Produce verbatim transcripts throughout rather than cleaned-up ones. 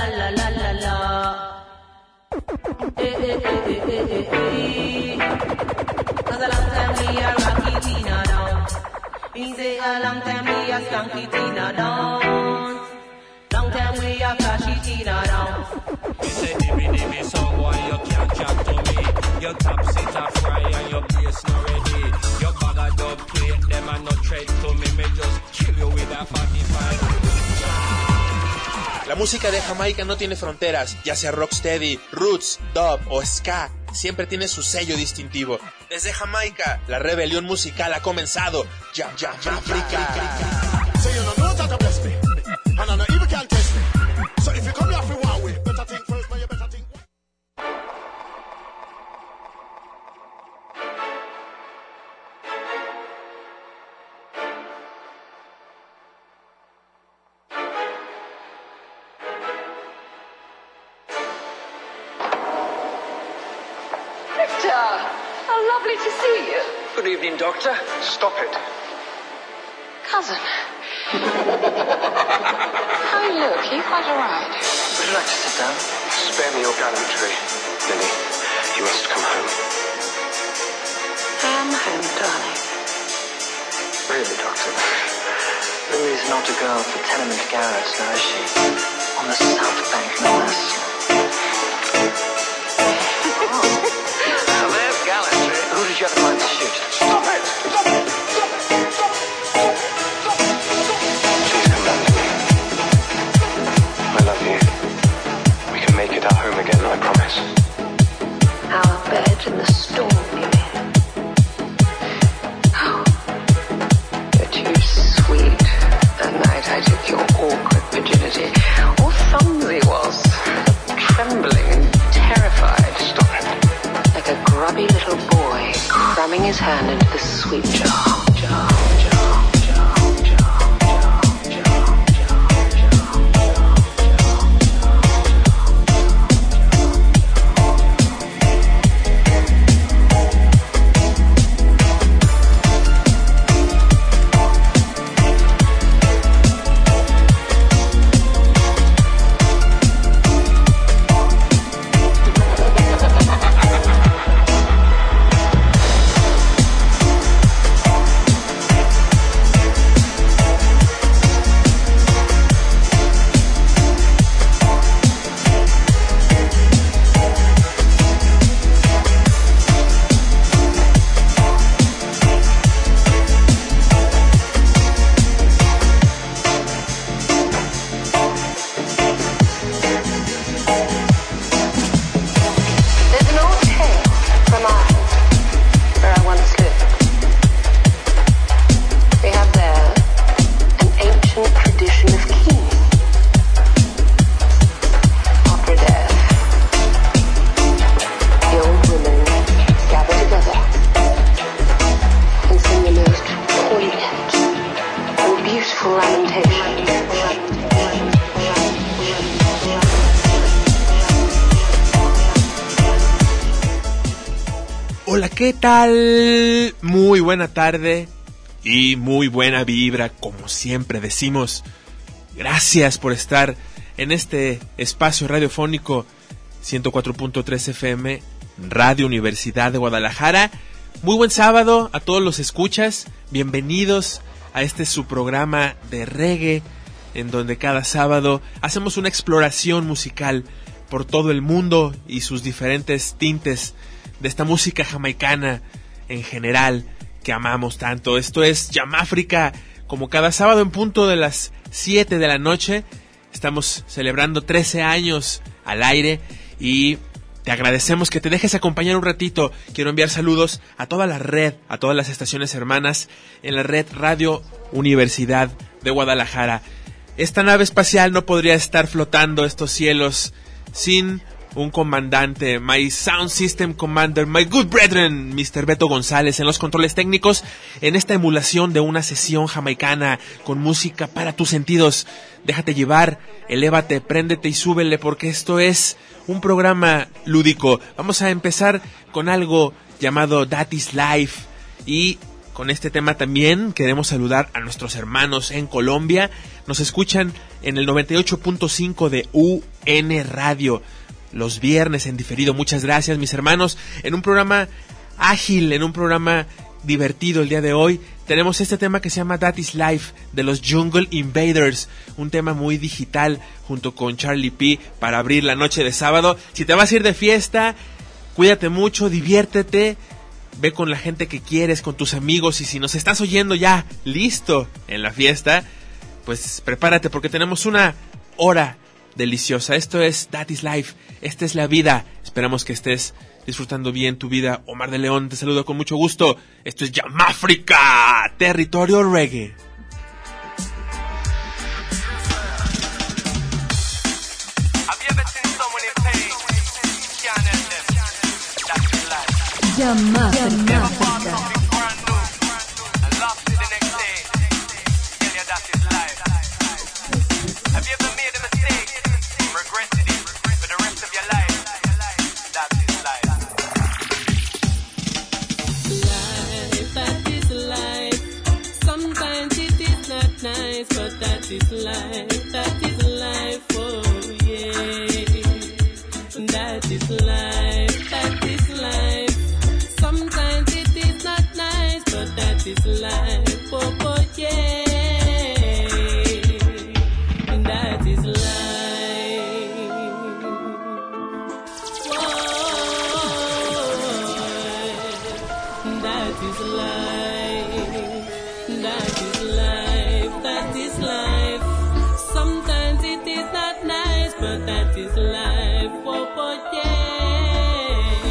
la la la la la. Eh eh eh eh eh eh eh. Cause a long time we a rocky Tina dance. Me say a long time we a skanky Tina dance. Long time we a flashy Tina dance. You say dimmy dimmy song boy, you can't chat to me. Your top sit a fry and your bass not ready. Your bag of dub plate, them a no tread to me. Me just kill you with a forty-five. La música de Jamaica no tiene fronteras, ya sea rocksteady, roots, dub o ska, siempre tiene su sello distintivo. Desde Jamaica, la rebelión musical ha comenzado. Ya, ya, ya, África. How lovely to see you. Good evening, Doctor. Stop it. Cousin. How you look? Are you quite all right? Would you like to sit down? Spare me your gallantry, Lily. You must come home. I am home, darling. Really, Doctor? Lily's not a girl for tenement garrets, now is she? On the south bank, no less. Who did you have in mind to shoot? Stop it! Stop it! Stop it! Stop it! Please come back to me. I love you. We can make it our home again, I promise. Our bed in the storm, you mean? Oh, you're too sweet. That night I took your awkward virginity. All thumbs he was. Trembling and terrified. Stop it. Like a grubby little boy cramming his hand into the sweet jar. Jar, jar, jar, jar, jar, jar, Hola, ¿qué tal? Muy buena tarde y muy buena vibra, como siempre decimos. Gracias por estar en este espacio radiofónico ciento cuatro punto tres F M, Radio Universidad de Guadalajara. Muy buen sábado a todos los escuchas. Bienvenidos a este su programa de reggae, en donde cada sábado hacemos una exploración musical por todo el mundo y sus diferentes tintes de esta música jamaicana en general que amamos tanto. Esto es Yamáfrica, como cada sábado en punto de las siete de la noche. Estamos celebrando trece años al aire y te agradecemos que te dejes acompañar un ratito. Quiero enviar saludos a toda la red, a todas las estaciones hermanas en la red Radio Universidad de Guadalajara. Esta nave espacial no podría estar flotando estos cielos sin un comandante, my sound system commander, my good brethren, mister Beto González en los controles técnicos, en esta emulación de una sesión jamaicana con música para tus sentidos. Déjate llevar, elévate, préndete y súbele, porque esto es un programa lúdico. Vamos a empezar con algo llamado That Is Life, y con este tema también queremos saludar a nuestros hermanos en Colombia. Nos escuchan en el noventa y ocho punto cinco de U N Radio, los viernes en diferido. Muchas gracias, mis hermanos, en un programa ágil, en un programa divertido el día de hoy. Tenemos este tema que se llama That Is Life, de los Jungle Invaders, un tema muy digital, junto con Charlie P, para abrir la noche de sábado. Si te vas a ir de fiesta, cuídate mucho, diviértete, ve con la gente que quieres, con tus amigos, y si nos estás oyendo ya listo en la fiesta, pues prepárate, porque tenemos una hora deliciosa. Esto es That Is Life, esta es la vida. Esperamos que estés disfrutando bien tu vida. Omar de León te saludo con mucho gusto. Esto es Yamáfrica, territorio reggae. Yamáfrica. But that is life, that is life, oh yeah. That is life, that is life. Sometimes it is not nice, but that is life, oh, oh yeah. That is life. Whoa. That is life, that is life. That is life. Sometimes it is not nice, but that is life. Oh, oh yeah.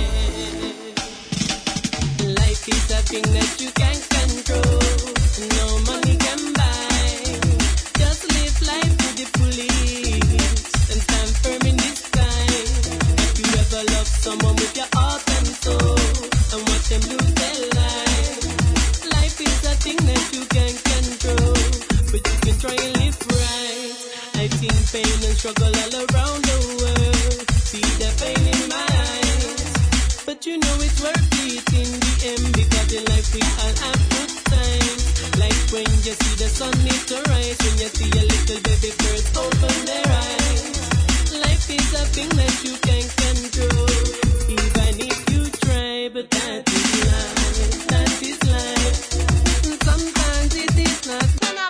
Life is a thing that you can't control. No money can buy. Just live life to the fullest and stand firm in this time. If you ever love someone with your heart and soul and watch them lose their life, life is a thing that you can't control. But you can try and live right. I've seen pain and struggle all around the world. See the pain in my eyes. But you know it's worth it in the end, because in life we all have good times. Like when you see the sun need to rise, when you see a little baby first open their eyes. Life is a thing that you can't control, even if you try. But that is life, that is life. Sometimes it is not.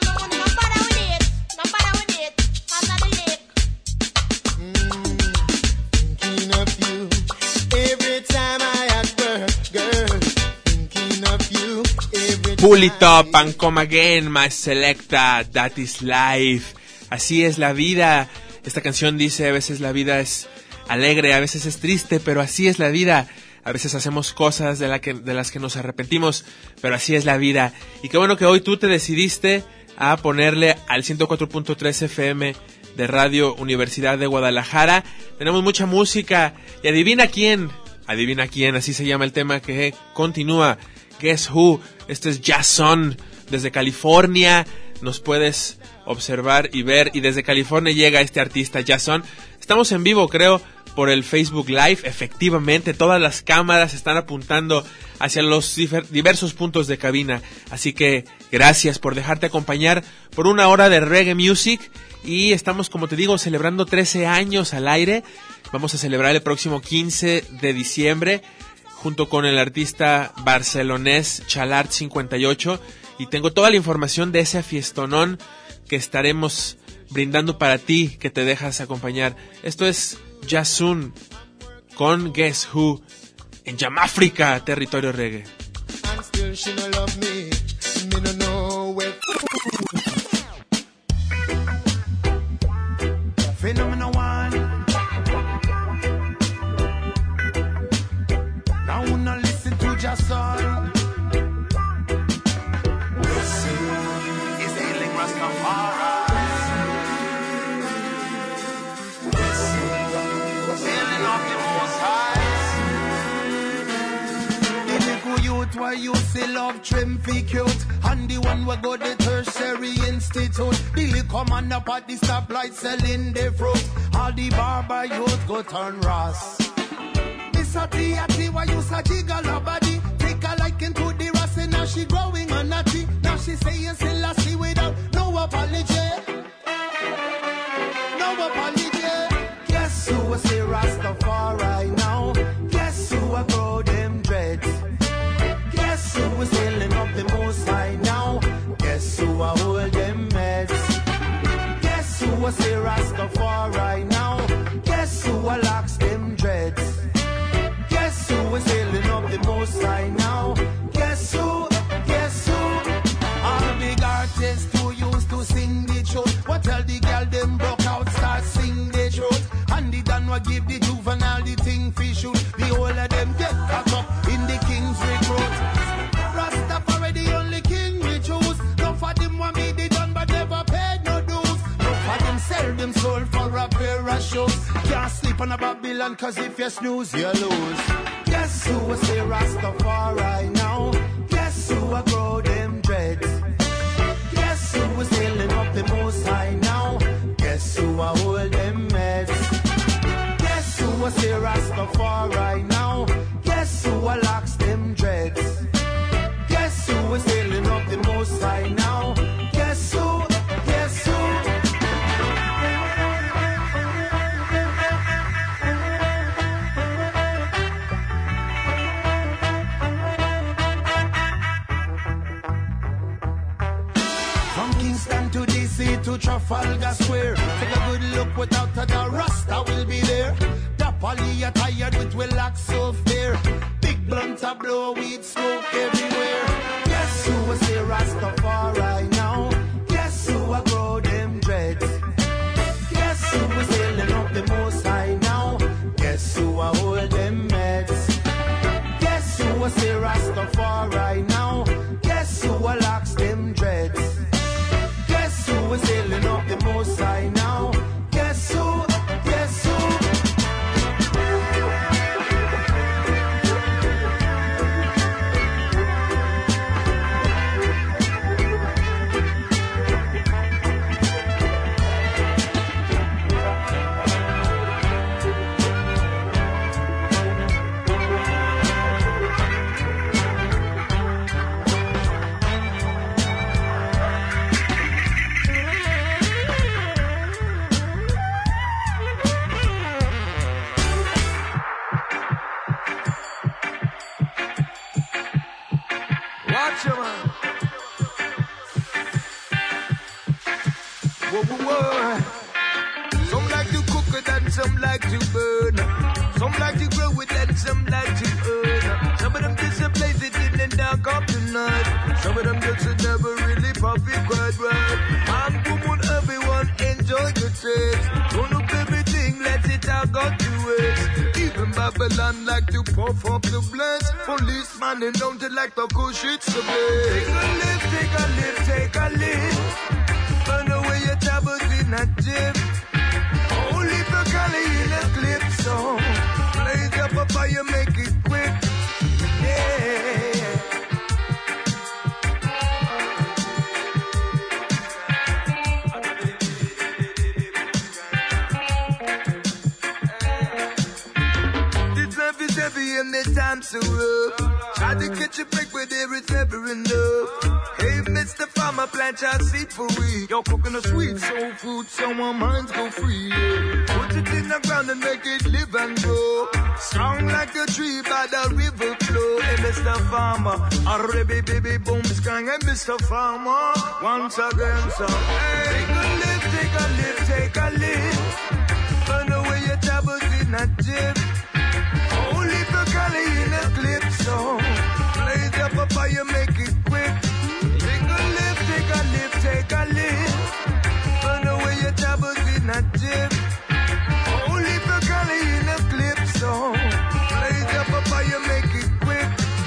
Pull it up and come again, my selecta, that is life. Así es la vida. Esta canción dice, a veces la vida es alegre, a veces es triste, pero así es la vida. A veces hacemos cosas de, la que, de las que nos arrepentimos, pero así es la vida. Y qué bueno que hoy tú te decidiste a ponerle al ciento cuatro punto tres F M de Radio Universidad de Guadalajara. Tenemos mucha música y adivina quién, adivina quién, así se llama el tema que continúa. Guess Who, esto es Jason desde California, nos puedes observar y ver, y desde California llega este artista Jason. Estamos en vivo, creo, por el Facebook Live. Efectivamente, todas las cámaras están apuntando hacia los diversos puntos de cabina, así que gracias por dejarte acompañar por una hora de reggae music. Y estamos, como te digo, celebrando trece años al aire. Vamos a celebrar el próximo quince de diciembre junto con el artista barcelonés Chalart cincuenta y ocho, y tengo toda la información de ese fiestonón que estaremos brindando para ti, que te dejas acompañar. Esto es Jason con Guess Who en Yamáfrica, territorio reggae. Phenomenal one. Now wanna listen to Jason. Is ailing Rastafari. Sailing off the most high. The little youth why you say love trim fi cute. And the one we go the tertiary institute. The little man up at the stoplight selling the fruit. All the barber youth go turn Ras. Sati ati why you sa jiggle her body. Take a liking to the Ras and now she growing a natty. Now she saying Selassie without no apology. No apology. give the juvenile the thing fi shoot. The whole of them get caught up in the king's recruit. Rastafari the only king we choose. No for them want me they done but never paid no dues. No for them sell them soul for a pair of shoes. Can't sleep on a Babylon cause if you snooze you lose. Guess who will say Rastafari now? Guess who will grow them dreads? Guess who was sailing up the most high now? Guess who will hold them meds? Guess who will say Rastafari now? Guess who will locks them dreads? Guess who was sailing up the most high now? Guess who? Guess who? From Kingston to D C to Trafalgar Square, take a good look without a doubt, Rasta will be there. The poly attired with we lack so fair. Big blunt a blow, weed smoke everywhere. Guess who will say Rastafari now? Guess who will grow them dreads? Guess who will sailing up the most high now? Guess who will hold them meds? Guess who will say Rastafari now? Guess who will locks them dreads? Guess who was sailing up the most high now? Guess who? Guess who? Watch your man. Whoa, whoa, whoa. Some like to cook it and some like to burn. Some like to grow it and some like to earn. Some of them just a blaze it in the dark of the night. Some of them just a never really profit quite right. Man, woman, everyone enjoy the taste. Don't look everything, let it all go to waste. Even Babylon like to puff up the blends. Policeman and don't they like to push it to bed. Take a lift, take a lift, take a lift. Burn away your troubles in a gym. Only for Cali in a clip song. Blaze up a fire, make it quick. Yeah. This life is heavy and the time's so rough. Try to catch a break, but there is never enough. Hey, Mister Farmer, plant your seed for we. You're cooking a sweet soul food, so our minds go free. Yeah. Put it in the ground and make it live and grow. Strong like a tree by the river flow. Hey, Mister Farmer, a baby, baby, boom, skang. Hey, Mister Farmer, once again, so hey, take a lift, take a lift, take a lift. Burn away your troubles in a gym. Only for Cali in a clip song. Blaze up a fire, make it quick. Take a lift, take a lift, take a lift. Burn away your troubles in a gym. Only for Cali in a clip song. Blaze up a fire, make it quick.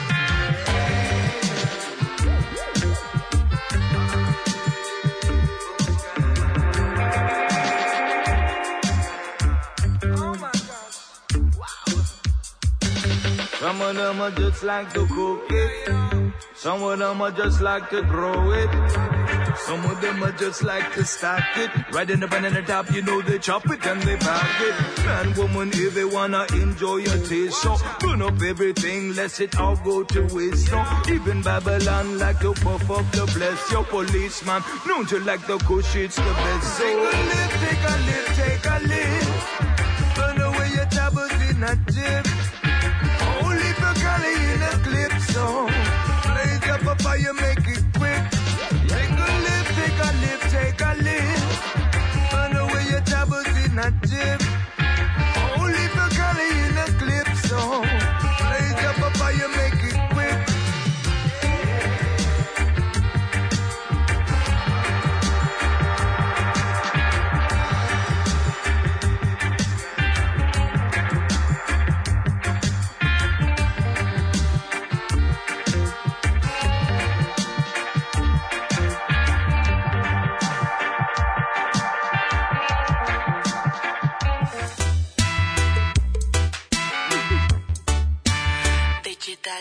Oh my God. Wow. Some of them are just like to cook it. Some of them are just like to grow it. Some of them are just like to stack it. Right in the banana top, you know they chop it and they pack it. Man, woman, if they wanna enjoy your taste, so burn up everything, let it all go to waste. So even Babylon like to puff up the bless. Your policeman, don't you like the kush, it's the best. So take a lift, take a lift, take a lift. Burn away your troubles in a gym. Only for Cali in a clip song. Blaze up a fire, make it quick. Take a lift, take a lift, take a lift. Burn away your troubles in a gym. Only for Cali in a clip song. Blaze up a fire, make it quick.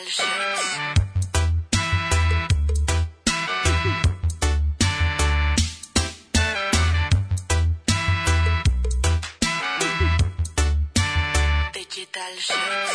Digital Shits. Digital Shits.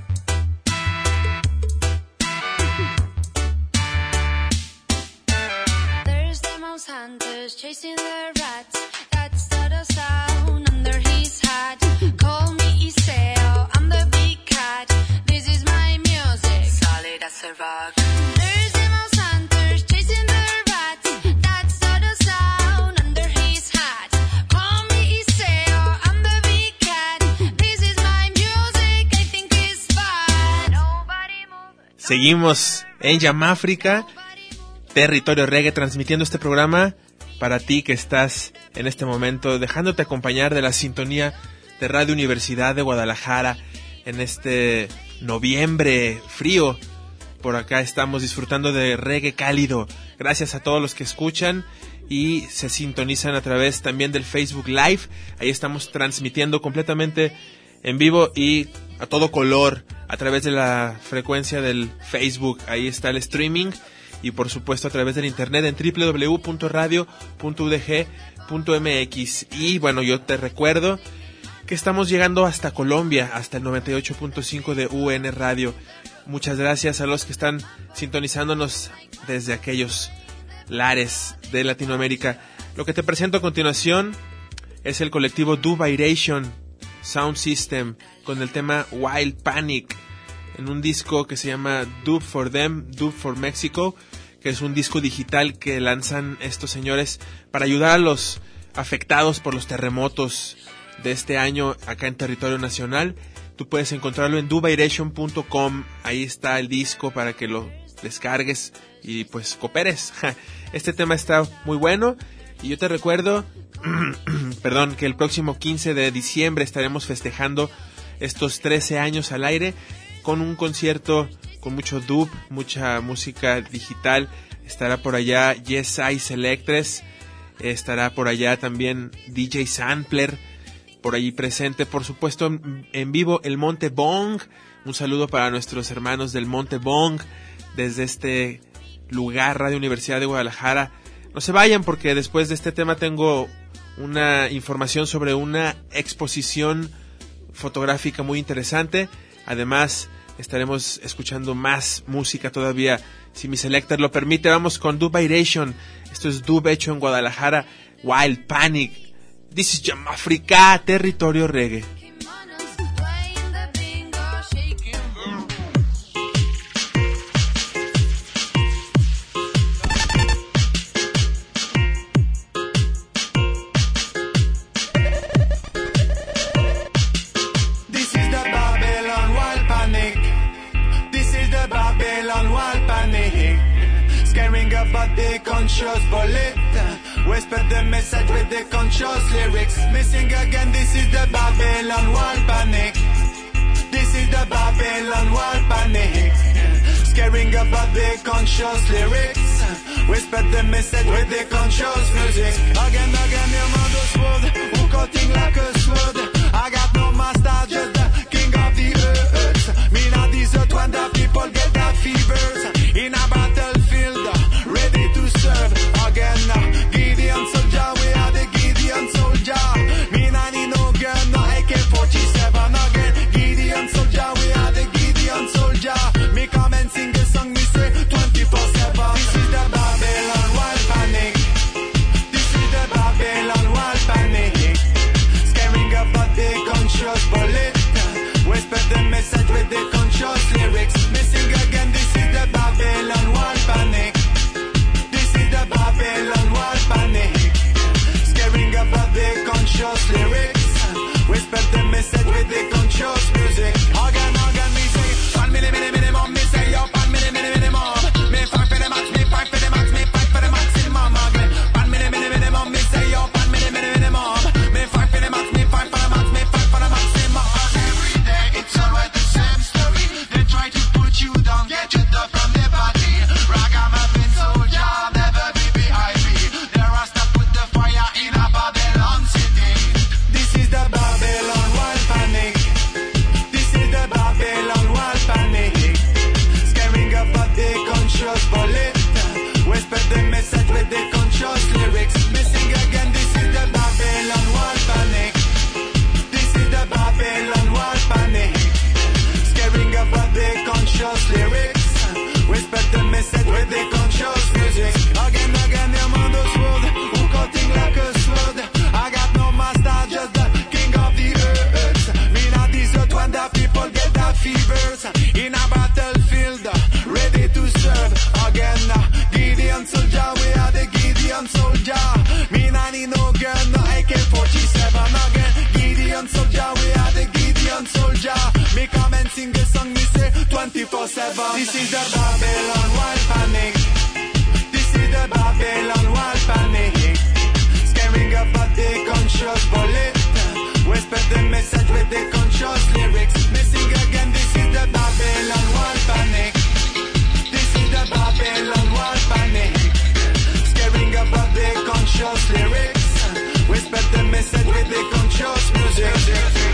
There's the mouse hunters chasing the rats. That's the sound under his hat. Call me Iseo, I'm the big cat. This is my music, Solid as a rock. There's the mouse hunters chasing the rats. That's the sound under his hat. Call me Iseo, I'm the big cat. This is my music, I think it's fun. Nobody move. Seguimos en Yamáfrica, territorio reggae, transmitiendo este programa para ti que estás en este momento dejándote acompañar de la sintonía de Radio Universidad de Guadalajara en este noviembre frío. Por acá estamos disfrutando de reggae cálido. Gracias a todos los que escuchan y se sintonizan a través también del Facebook Live. Ahí estamos transmitiendo completamente en vivo y a todo color a través de la frecuencia del Facebook. Ahí está el streaming y por supuesto a través del internet en doble u doble u doble u punto radio punto u d g punto m x. Y bueno, yo te recuerdo que estamos llegando hasta Colombia, hasta el noventa y ocho punto cinco de U N Radio. Muchas gracias a los que están sintonizándonos desde aquellos lares de Latinoamérica. Lo que te presento a continuación es el colectivo Dubairation Sound System con el tema Wild Panic en un disco que se llama Dub for Them, Dub for Mexico, que es un disco digital que lanzan estos señores para ayudar a los afectados por los terremotos de este año acá en territorio nacional. Tú puedes encontrarlo en dubairation punto com, ahí está el disco para que lo descargues y pues cooperes. Este tema está muy bueno y yo te recuerdo, perdón, que el próximo quince de diciembre estaremos festejando estos trece años al aire con un concierto con mucho dub, mucha música digital. Estará por allá Yes I Selectres, estará por allá también D J Sampler, por allí presente, por supuesto en vivo el Monte Bong. Un saludo para nuestros hermanos del Monte Bong desde este lugar, Radio Universidad de Guadalajara. No se vayan porque después de este tema tengo una información sobre una exposición fotográfica muy interesante. Además estaremos escuchando más música todavía, si mi selector lo permite. Vamos con Dubairation. Esto es dub hecho en Guadalajara. Wild Panic. This is Yamáfrica, territorio reggae. The conscious bullet, whisper the message with the conscious lyrics. Missing again, this is the Babylon wall panic. This is the Babylon wall panic. Scaring about the conscious lyrics. Whisper the message with the conscious music. Again, again, your mother's word, who cutting like a sword. I got no master, just the king of the earth. Me not desert when the people get their fevers. In a battlefield, ready to serve. Again, Gideon soldier, we are the Gideon soldier. Me not need no gun, no A K forty-seven. Again, Gideon soldier, we are the Gideon soldier. Me come and sing a song, me say twenty-four seven. This is the Babylon wild panic. This is the Babylon wild panic. Scaring about forever. This is the Babylon Wild Panic. This is the Babylon Wild Panic. Scaring about the conscious bullet. We spread the message with the conscious lyrics. Missing again, this is the Babylon Wild Panic. This is the Babylon Wild Panic. Scaring about the conscious lyrics. We spread the message with the conscious music.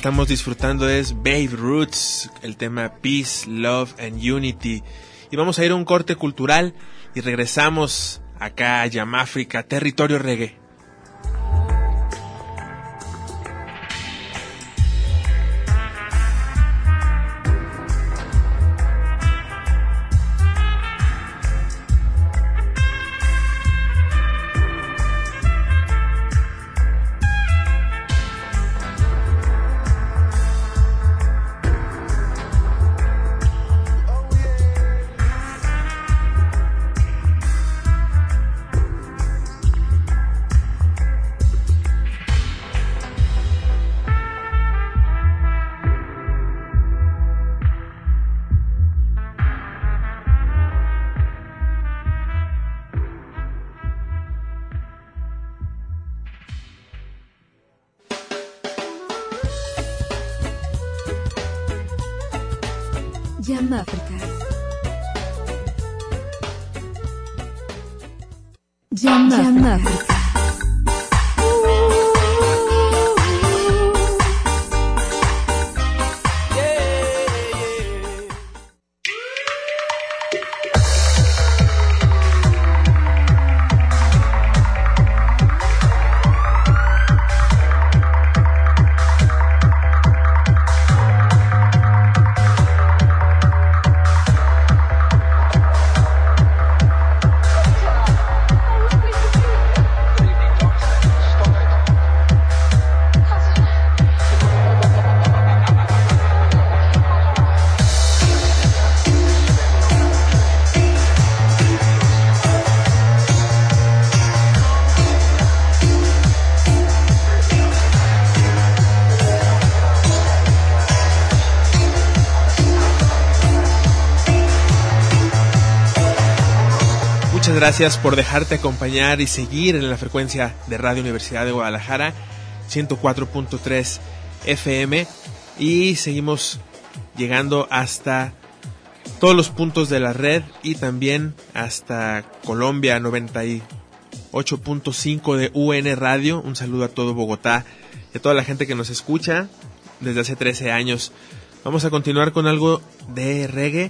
estamos disfrutando es Babe Roots, el tema Peace, Love and Unity. Y vamos a ir a un corte cultural y regresamos acá a Yamáfrica, territorio reggae. Yamáfrica. Yamáfrica. Muchas gracias por dejarte acompañar y seguir en la frecuencia de Radio Universidad de Guadalajara, ciento cuatro punto tres F M, y seguimos llegando hasta todos los puntos de la red y también hasta Colombia, noventa y ocho punto cinco de U N Radio. Un saludo a todo Bogotá y a toda la gente que nos escucha desde hace trece años. Vamos a continuar con algo de reggae.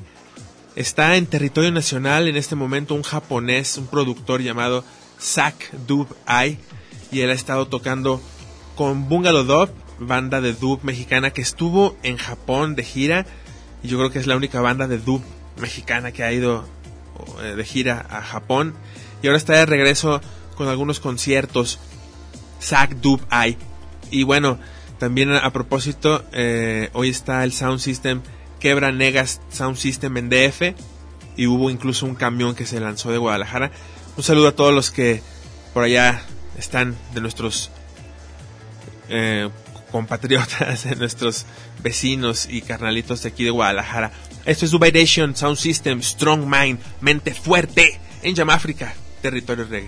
Está en territorio nacional en este momento un japonés, un productor llamado Zack Dub Eye, y él ha estado tocando con Bungalow Dub, banda de dub mexicana que estuvo en Japón de gira, y yo creo que es la única banda de dub mexicana que ha ido de gira a Japón, y ahora está de regreso con algunos conciertos. Zack Dub Eye. Y bueno, también a, a propósito, eh, hoy está el Sound System Quebra Negas Sound System en D F, y hubo incluso un camión que se lanzó de Guadalajara. Un saludo a todos los que por allá están, de nuestros eh, compatriotas, de nuestros vecinos y carnalitos de aquí de Guadalajara. Esto es Dubidation Sound System, Strong Mind, mente fuerte, en Yamáfrica, territorio reggae.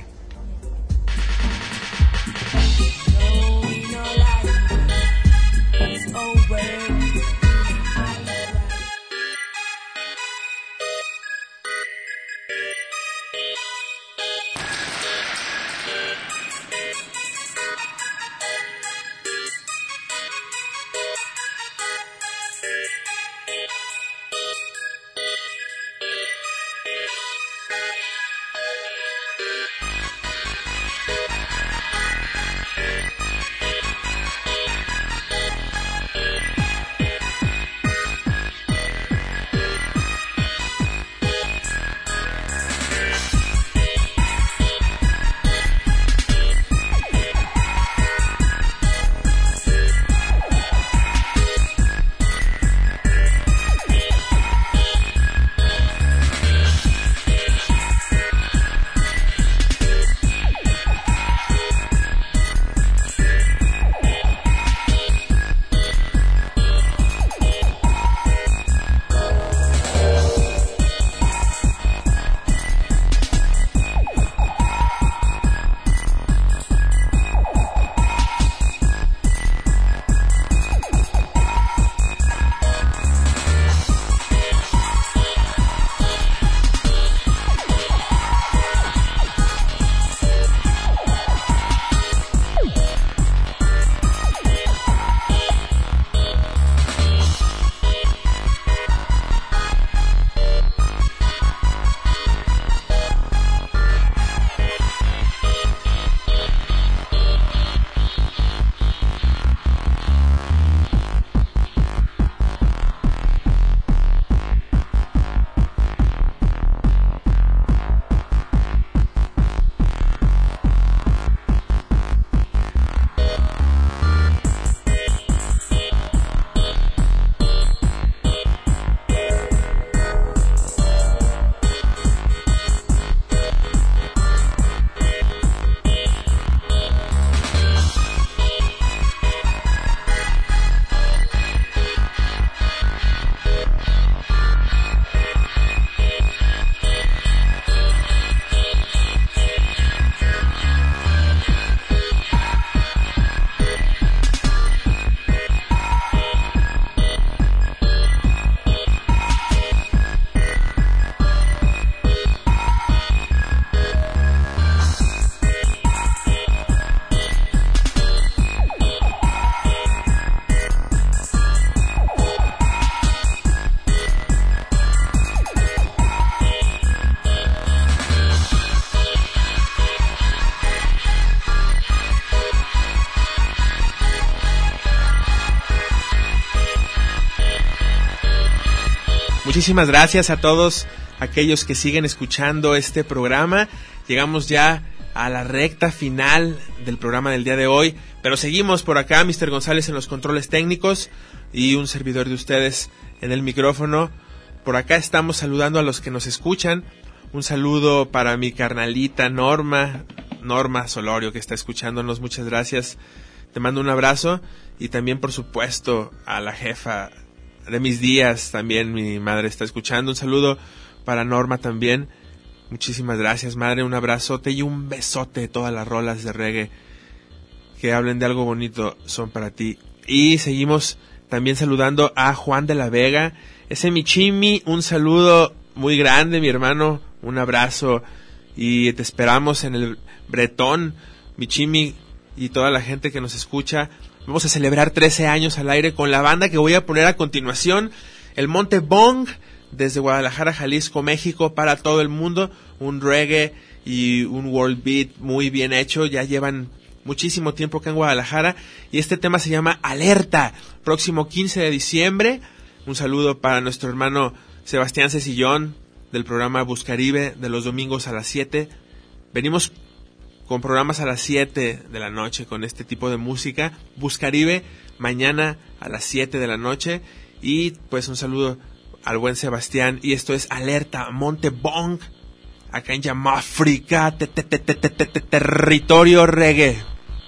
muchísimas gracias a todos aquellos que siguen escuchando este programa. Llegamos ya a la recta final del programa del día de hoy, pero seguimos por acá, mister González en los controles técnicos y un servidor de ustedes en el micrófono. Por acá estamos saludando a los que nos escuchan. Un saludo para mi carnalita Norma, Norma Solorio, que está escuchándonos. Muchas gracias. Te mando un abrazo. Y también, por supuesto, a la jefa de mis días, también mi madre está escuchando. Un saludo para Norma también. Muchísimas gracias, madre. Un abrazote y un besote. Todas las rolas de reggae que hablen de algo bonito son para ti. Y seguimos también saludando a Juan de la Vega. Ese Michimi, un saludo muy grande, mi hermano. Un abrazo. Y te esperamos en el Bretón, Michimi, y toda la gente que nos escucha. Vamos a celebrar trece años al aire con la banda que voy a poner a continuación, el Monte Bong, desde Guadalajara, Jalisco, México, para todo el mundo. Un reggae y un world beat muy bien hecho. Ya llevan muchísimo tiempo acá en Guadalajara. Y este tema se llama Alerta. Próximo quince de diciembre. Un saludo para nuestro hermano Sebastián Cecillón, del programa Buscaribe, de los domingos a las siete. Venimos con programas a las siete de la noche con este tipo de música. Buscaribe, mañana a las siete de la noche. Y pues un saludo al buen Sebastián. Y esto es Alerta, Monte Bong, acá en Yamáfrica, te, te, te, te, te, te, te, territorio reggae.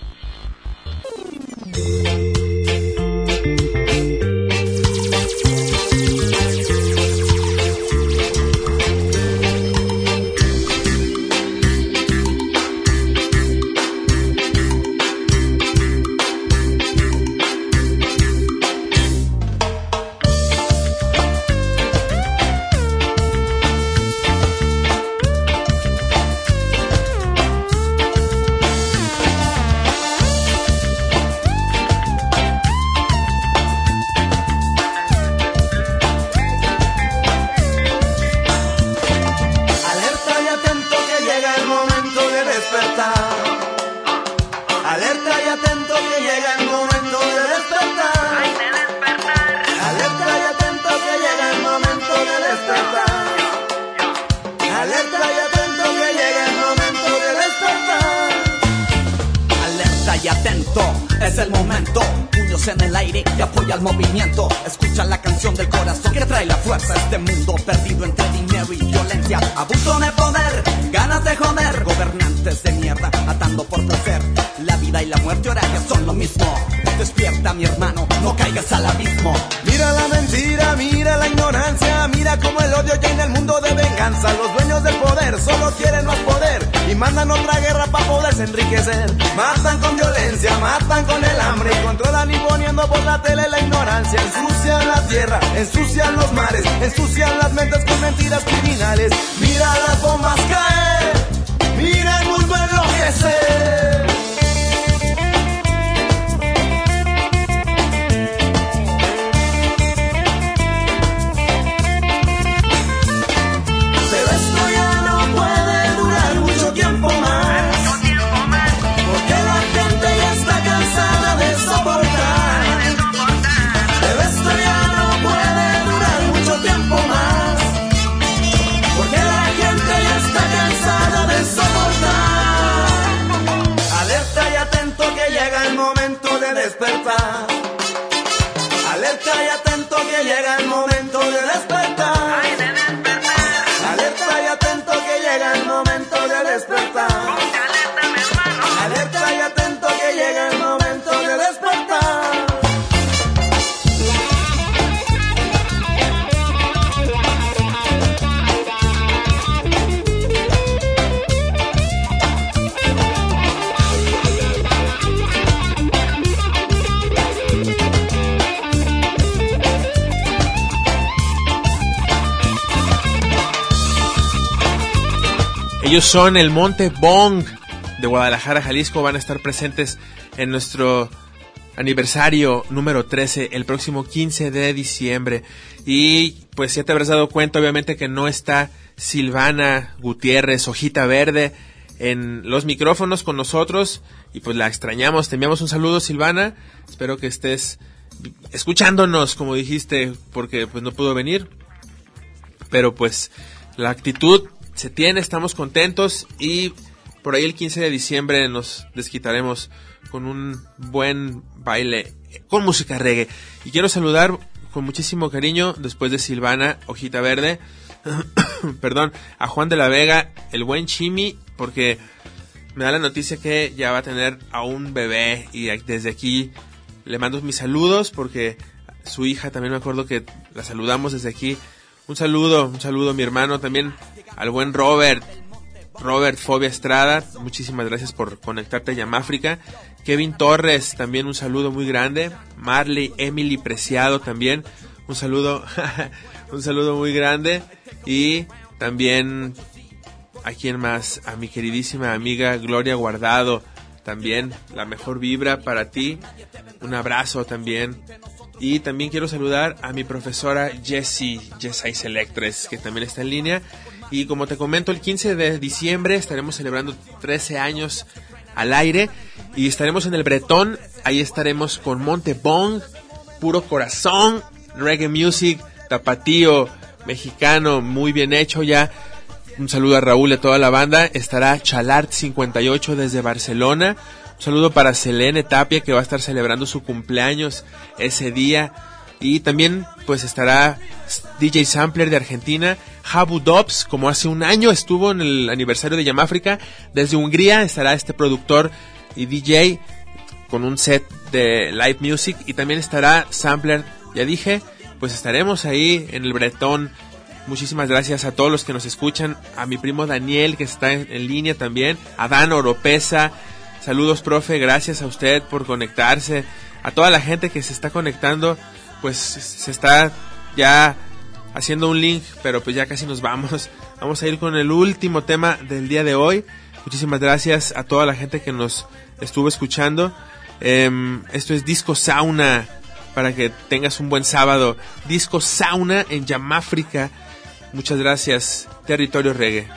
Es el momento, puños en el aire y apoya el movimiento. Escucha la canción del corazón que trae la fuerza. Este mundo perdido entre dinero y violencia, abuso de poder, ganas de joder. Gobernantes de mierda, atando por placer. La vida y la muerte ahora ya son lo mismo. Despierta, mi hermano, no caigas al abismo. Mira la mentira, mira la ignorancia, mira cómo el odio llena el mundo de venganza. Los dueños del poder solo quieren más poder y mandan otra guerra para poderse enriquecer. Matan con violencia, matan con el hambre, controlan imponiendo por la tele la ignorancia. Ensucian la tierra, ensucian los mares, ensucian las mentes con mentiras criminales. Mira las bombas caer, mira el mundo enloquecer. Despertar. Alerta y atento que llega el momento de despertar. Ay, de despertar. Alerta y atento que llega el momento de despertar. Alerta, mi hermano. Alerta y atento que llega el momento de despertar. Ellos son el Monte Bong de Guadalajara, Jalisco. Van a estar presentes en nuestro aniversario número trece el próximo quince de diciembre. Y pues ya te habrás dado cuenta, obviamente, que no está Silvana Gutiérrez, hojita verde, en los micrófonos con nosotros. Y pues la extrañamos. Te enviamos un saludo, Silvana. Espero que estés escuchándonos, como dijiste, porque pues no pudo venir. pero pues la actitud se tiene, estamos contentos y por ahí el quince de diciembre nos desquitaremos con un buen baile con música reggae. Y quiero saludar con muchísimo cariño, después de Silvana, Hojita Verde, perdón, a Juan de la Vega, el buen Chimi, porque me da la noticia que ya va a tener a un bebé y desde aquí le mando mis saludos porque su hija también me acuerdo que la saludamos desde aquí. Un saludo, un saludo a mi hermano también, al buen Robert, Robert Fobia Estrada, muchísimas gracias por conectarte a Yamáfrica. Kevin Torres, también un saludo muy grande. Marley, Emily Preciado también, un saludo, un saludo muy grande. Y también, ¿a quién más? A mi queridísima amiga Gloria Guardado, también la mejor vibra para ti, un abrazo también. Y también quiero saludar a mi profesora Jessie, Jessie Selectres, que también está en línea. Y como te comento, el quince de diciembre estaremos celebrando trece años al aire y estaremos en el Bretón. Ahí estaremos con Montebong, puro corazón, reggae music, tapatío, mexicano, muy bien hecho ya. Un saludo a Raúl y a toda la banda. Estará Chalart cincuenta y ocho desde Barcelona. Un saludo para Selene Tapia, que va a estar celebrando su cumpleaños ese día. Y también pues estará D J Sampler de Argentina, Habu Dobbs, como hace un año estuvo en el aniversario de Yamáfrica. Desde Hungría estará este productor y D J con un set de live music. Y también estará Sampler, ya dije, pues estaremos ahí en el Bretón. Muchísimas gracias a todos los que nos escuchan, a mi primo Daniel que está en, en línea también, a Dan Oropesa. Saludos, profe, gracias a usted por conectarse, a toda la gente que se está conectando. Pues se está ya haciendo un link, pero pues ya casi nos vamos. Vamos a ir con el último tema del día de hoy. Muchísimas gracias a toda la gente que nos estuvo escuchando. Eh, esto es Disco Sauna, para que tengas un buen sábado. Disco Sauna en Yamáfrica. Muchas gracias, Territorio Reggae.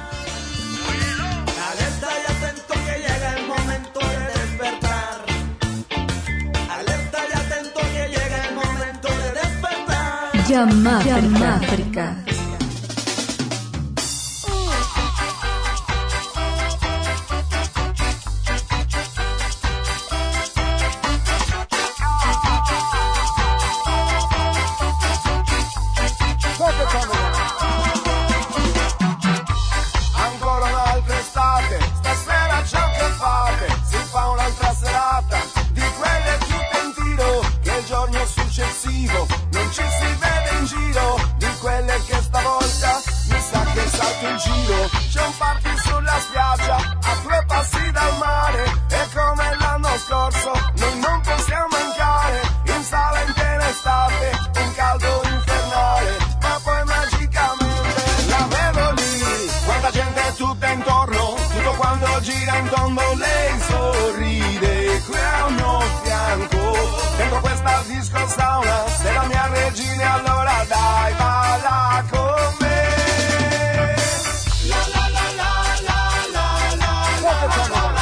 Yamáfrica. Ancora un'altra estate, stasera c'è che fate, si fa un'altra serata, di quelle tutte in tiro, che il giorno successivo non ci si vede in giro, di quelle che stavolta mi sa che salto in giro. C'è un party sulla spiaggia, a due passi dal mare, e come l'anno scorso noi non possiamo mancare, in sala in piena estate, un caldo infernale, ma poi magicamente la vedo lì, quanta gente è tutta intorno, tutto quando gira in tondo lei sorride, qui a uno fianco, dentro questa disco sauna, sei la mia regina allora dai balla con me. La la la la la la la la la la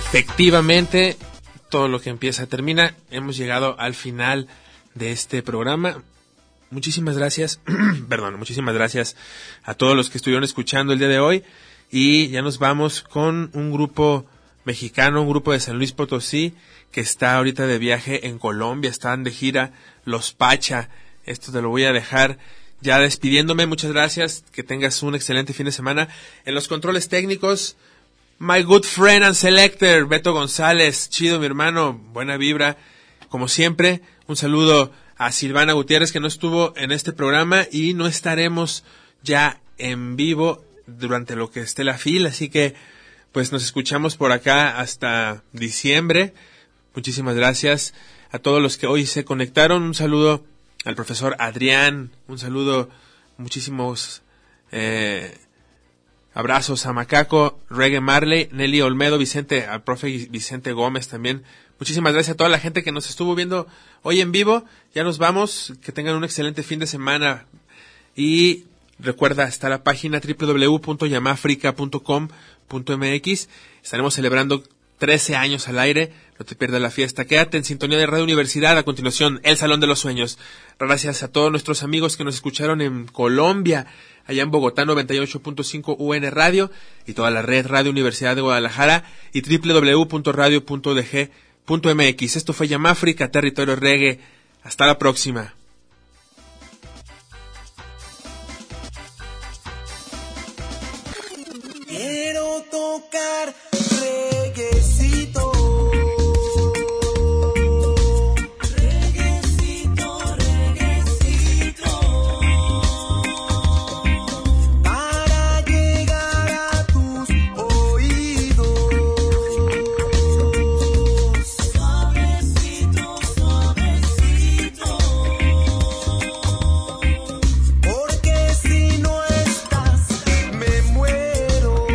Efectivamente, todo lo que empieza termina. Hemos llegado al final de este programa. Muchísimas gracias, perdón, muchísimas gracias a todos los que estuvieron escuchando el día de hoy. Y ya nos vamos con un grupo mexicano, un grupo de San Luis Potosí, que está ahorita de viaje en Colombia, están de gira, Los Pacha. Esto te lo voy a dejar ya despidiéndome. Muchas gracias, que tengas un excelente fin de semana. En los controles técnicos, my good friend and selector, Beto González. Chido, mi hermano, buena vibra. Como siempre, un saludo a Silvana Gutiérrez, que no estuvo en este programa y no estaremos ya en vivo durante lo que esté la fila, así que pues nos escuchamos por acá hasta diciembre. Muchísimas gracias a todos los que hoy se conectaron. Un saludo al profesor Adrián, un saludo, muchísimos eh, abrazos a Macaco, Reggae Marley, Nelly Olmedo, Vicente, al profe Vicente Gómez también. Muchísimas gracias a toda la gente que nos estuvo viendo hoy en vivo. Ya nos vamos, que tengan un excelente fin de semana y recuerda, está la página doble u doble u doble u punto llamafrica punto com punto m x. Estaremos celebrando trece años al aire. No te pierdas la fiesta. Quédate en sintonía de Radio Universidad. A continuación, El Salón de los Sueños. Gracias a todos nuestros amigos que nos escucharon en Colombia, allá en Bogotá, noventa y ocho punto cinco U N Radio, y toda la red Radio Universidad de Guadalajara, y doble u doble u doble u punto radio punto d g punto m x. Esto fue Llamáfrica, Territorio Reggae. Hasta la próxima. Quiero tocar reguecito, reguecito, reguecito, para llegar a tus oídos. Suavecito, suavecito, porque si no estás me muero.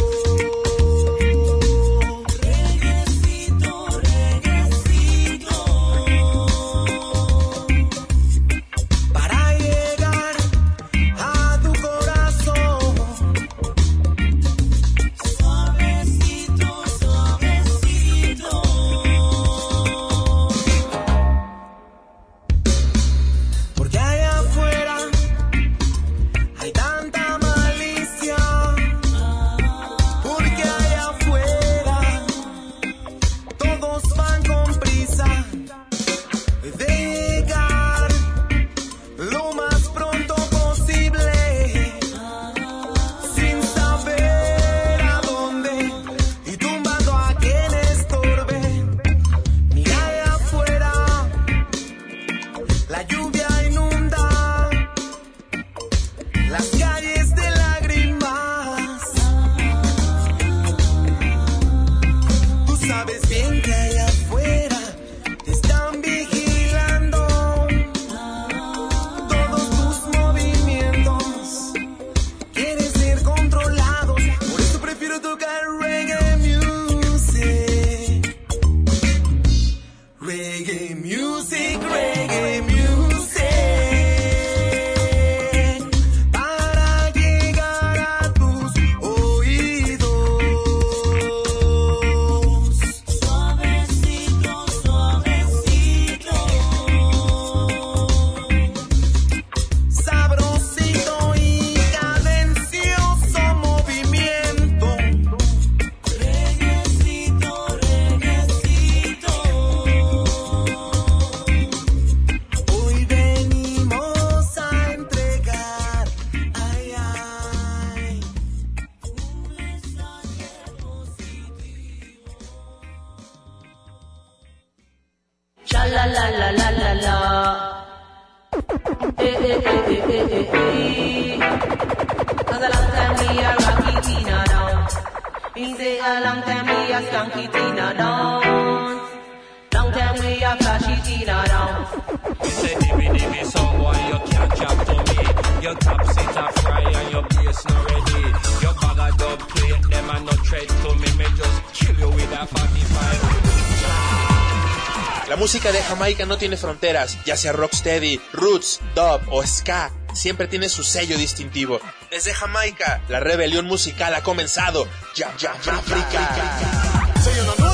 La música de Jamaica no tiene fronteras, ya sea rocksteady, roots, dub o ska, siempre tiene su sello distintivo. Desde Jamaica, la rebelión musical ha comenzado. Ya, ya, ya, África.